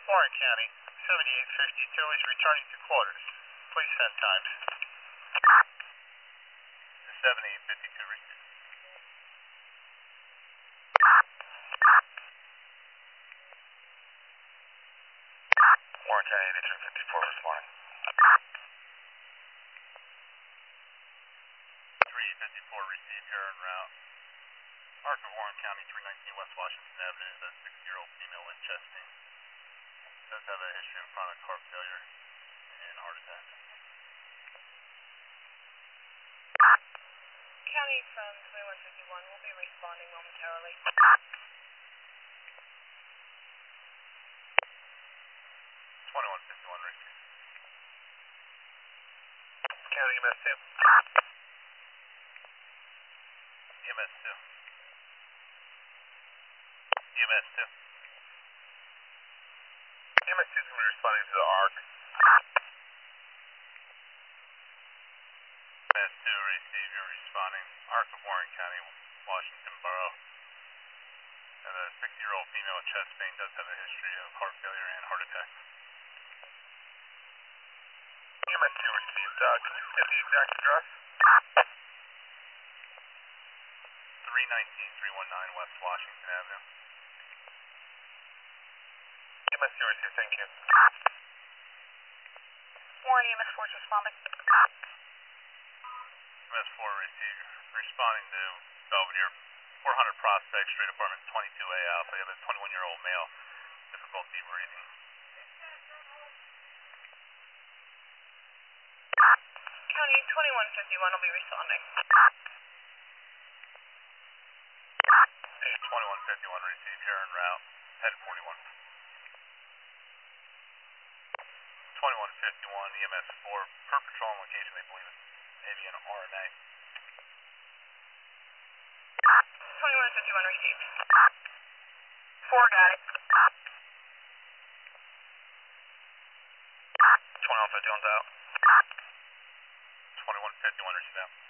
Warren County, 7852 is returning to quarters. Please send times. 7852 received. Warren County, 8354 this morning. 354 received here en route. Arc of Warren County, 319 West Washington Avenue, is a 60-year-old female in chest pain. Does have a history of chronic heart failure and heart attack. County from 2151 will be responding momentarily. 2151 received. County EMS 2. EMS 2. EMS 2. EMS 2 is going to be responding to the ARC. EMS 2 received, you're responding. ARC of Warren County, Washington Borough. And a 60-year-old female with chest pain does have a history of heart failure and heart attack. EMS 2 received. Can you give the exact address? 319 West Washington Avenue. EMS 2 received, thank you. Warren EMS 4 is responding. EMS 4 received, responding to Belvedere 400 Prospect Street, apartment 22A Alpha. You have a 21-year-old male, difficulty breathing. County 2151 will be responding. 2151 received here en route, 1041. 2151 EMS 4, per patrol on location, they believe it's maybe an RNA. 2151 received. 4 got it. 2151's out. 2151 received out.